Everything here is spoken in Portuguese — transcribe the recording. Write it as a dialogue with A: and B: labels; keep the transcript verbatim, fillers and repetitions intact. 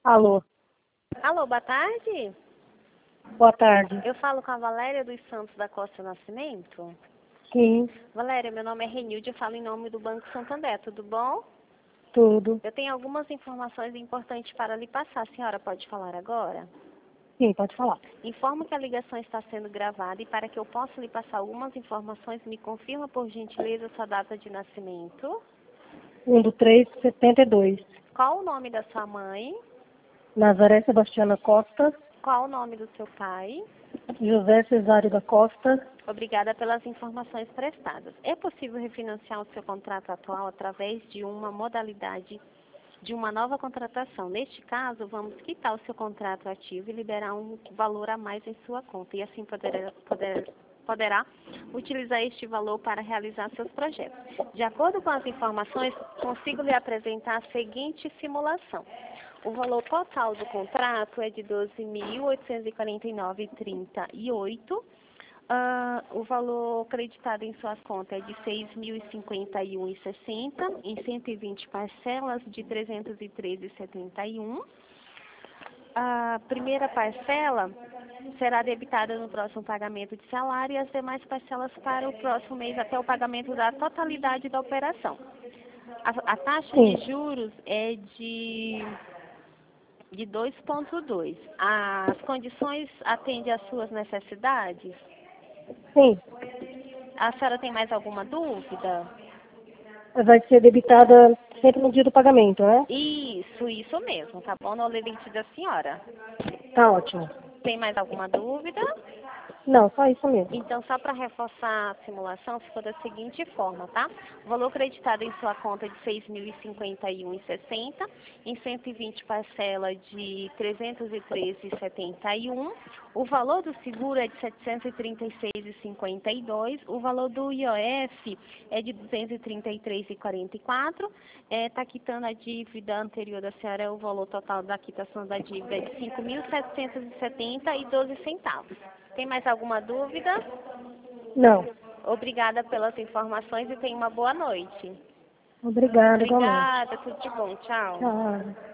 A: Alô,
B: Alô, boa tarde.
A: boa tarde.
B: Eu falo com a Valéria dos Santos da Costa Nascimento.
A: Sim,
B: Valéria, meu nome é Renilde, eu falo em nome do Banco Santander, tudo bom?
A: tudo.
B: Eu tenho algumas informações importantes para lhe passar. A senhora pode falar agora?
A: Sim, pode falar.
B: Informo que a ligação está sendo gravada e para que eu possa lhe passar algumas informações, me confirma por gentileza sua data de nascimento.
A: um do três de setenta e dois.
B: Qual o nome da sua mãe?
A: Nazaré Sebastiana Costa,
B: Qual o nome do seu pai?
A: José Cesário da Costa.
B: Obrigada pelas informações prestadas. É possível refinanciar o seu contrato atual através de uma modalidade de uma nova contratação. Neste caso, vamos quitar o seu contrato ativo e liberar um valor a mais em sua conta. E assim poderá, poder, poderá utilizar este valor para realizar seus projetos. De acordo com as informações, consigo lhe apresentar a seguinte simulação. O valor total do contrato é de doze mil oitocentos e quarenta e nove reais e trinta e oito centavos. Uh, o valor acreditado em suas contas é de seis mil e cinquenta e um reais e sessenta centavos, em cento e vinte parcelas de trezentos e treze reais e setenta e um centavos. A primeira parcela será debitada no próximo pagamento de salário e as demais parcelas para o próximo mês até o pagamento da totalidade da operação. A, a taxa
A: Sim,
B: de juros é de, de dois vírgula dois. As condições atendem às suas necessidades?
A: sim.
B: A senhora tem mais alguma dúvida?
A: Vai ser debitada sempre no dia do pagamento, né?
B: Isso, isso mesmo, tá bom? No limite da senhora.
A: Tá ótimo.
B: Tem mais alguma dúvida?
A: Não, só isso mesmo.
B: Então, só para reforçar a simulação, ficou da seguinte forma, tá? O valor acreditado em sua conta é de seis mil e cinquenta e um reais e sessenta centavos, em cento e vinte parcela de trezentos e treze reais e setenta e um centavos. O valor do seguro é de setecentos e trinta e seis reais e cinquenta e dois centavos. O valor do I O F é de duzentos e trinta e três reais e quarenta e quatro centavos. Está é, quitando a dívida anterior da senhora, o valor total da quitação da dívida é de cinco mil setecentos e setenta reais e doze centavos. Tem mais alguma dúvida?
A: Não.
B: Obrigada pelas informações e tenha uma boa noite.
A: Obrigada, igualmente.
B: Obrigada, tudo de bom. Tchau.
A: Tchau.